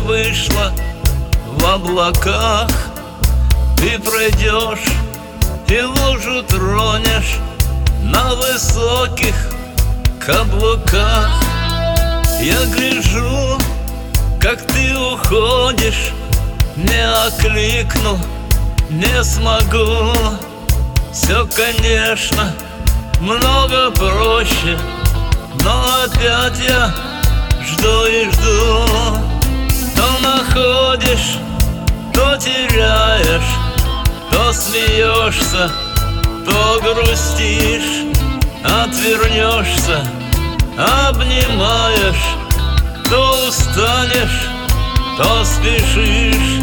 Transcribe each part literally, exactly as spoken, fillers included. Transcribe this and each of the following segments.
вышло в облаках. Ты пройдешь и лужу тронешь на высоких каблуках. Я гляжу, как ты уходишь, не окликну, не смогу. Все, конечно, много проще, но опять я жду и жду. То находишь, то теряешь, то смеешься, то грустишь, отвернешься, обнимаешь, то устанешь, то спешишь.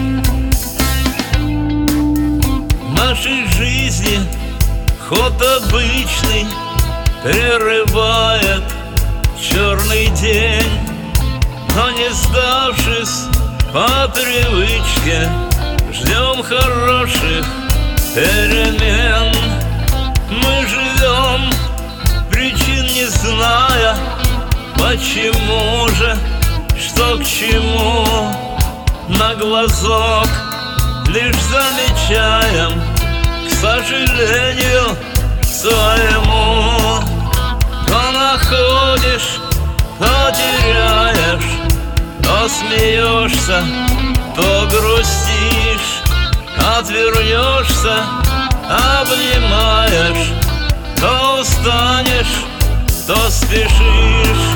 В нашей жизни ход обычный прерывает черный день, но не сдавшись по привычке, ждем хороших перемен. Мы живем, причин не зная, почему же, что к чему. На глазок лишь замечаем, к сожалению своему. То находишь, то теряешь, то смеешься, то грустишь, отвернешься, обнимаешь, то устанешь, то спешишь.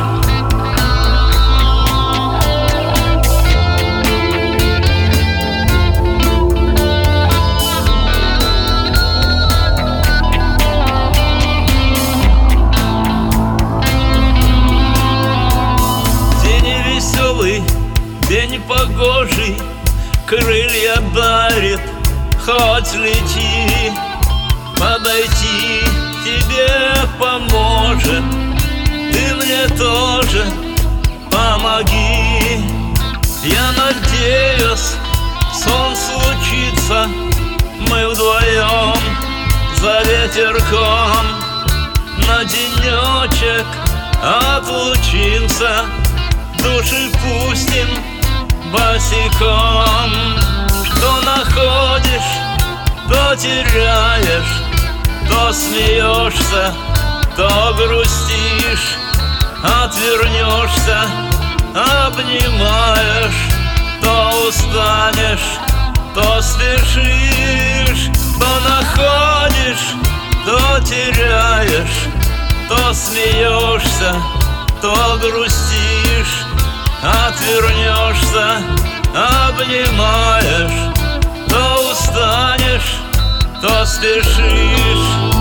День погожий, крылья дарит, хоть лети. Подойти тебе поможет, ты мне тоже помоги. Я надеюсь, сон случится, мы вдвоем за ветерком на денечек отлучимся, души пустим босиком. То находишь, то теряешь, то смеешься, то грустишь, отвернешься, обнимаешь, то устанешь, то спешишь. То находишь, то теряешь, то смеешься, то грустишь, отвернешься, обнимаешь, то устанешь, то спешишь.